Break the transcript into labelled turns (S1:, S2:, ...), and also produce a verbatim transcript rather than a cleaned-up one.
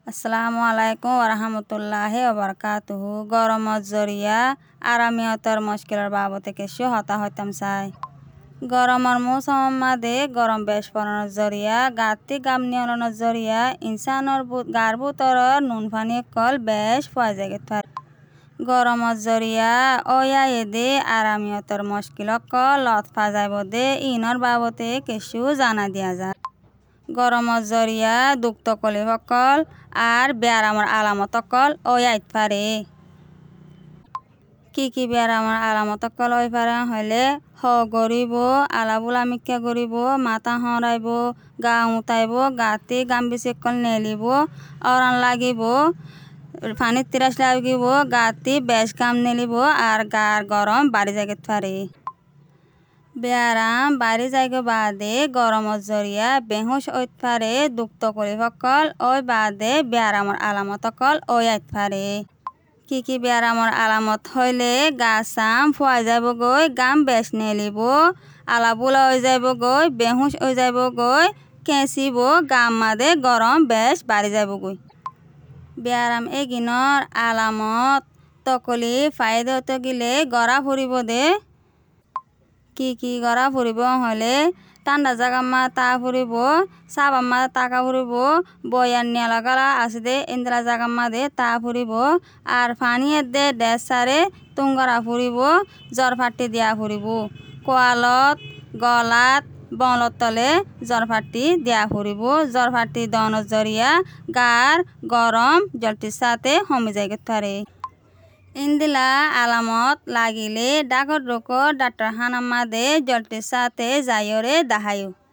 S1: আসসালামু আলাইকুম ওরহামতুল্লাহি ওবরকাতুহু। গরমত জরিয়া আরামিয়তর মুশকিলের বাবতে কিছু হতা হইতাম চাই। গরমের মৌসুম মাদে গরম বেশ পড়ানোর জরিয়া গাতি গাম নিয়লনের জরিয়া ইনসানোর গার ভিতর নুন পানি কল বেশ পাওয়া যায় পারে। গরমত জরিয়া ওয়া এদে আরামিয়তর মুশকিল কল লত পা যাইব দে ইনর বাবতে কিছু জানা দিয়া যায়। গরমত জরিয়া দুঃখ কলি সকল আর ব্যারামর আলামত কল ওয়াইত পারে। কি কি ব্যারামর আলামত কল ওই পারে হইলে হ গরিব, আলাবুলামিকা গরিব, মাথা হরাইব, গা উতাইব, গাতি গাম বেশি কল নেলিব, অরান লাগিব, পানির তিরাস লাগিব, গাতি বেশ গাম নেলিব আর গার গরম বাড়ি জায়গা পারে। ব্যারাম বাড়ি জায়গা বাদে গরমত জরিয়া বেহুশ ওইত পারে। দুঃখ কলি সকল ওই বাদে ব্যারামর আলামত কল ওয়াইত পারে। কি কি ব্যারামর আলামত হইলে গা চাম ফুয়াই যাব গই, গাম বেশ নেলিব, আলাবুলা হয়ে যাব গই, বেহুশ হয়ে যাব গই, কেঁচিব, গাম মাদে গরম বেশ বাড়ি যাব গই। ব্যারাম এগিনর আলামত তকলি ফায়দা হতে গেলে গড়া ফুরিব দে। কি কি গড়া ফুরিব হলে ঠান্ডা জায়গা মা তা ফুরিব, সাবা মা তাকা ফুরিব, বয়ার নেলা গলা আছে দে ইন্দ্রা জায়গা মা দে তা ফুরিব, আর পানিয়ে দে দেশ সারে তুঙ্গরা ফুরিব, জ্বর ফাটি দিয়া ফুরিব, কোয়ালত গলাত বলত তলে জ্বর ফাটি দিয়া ফুরিব। জ্বর ফাটি দনত জরিয়া গার গরম জলটির সাথে কমে যাইতে পারে। ইন্দিলা আলামত লাগিলে ডাকর রোগ ডাক্তার হানা মাদে জলটির সাথে যাইরে দেখায়ু।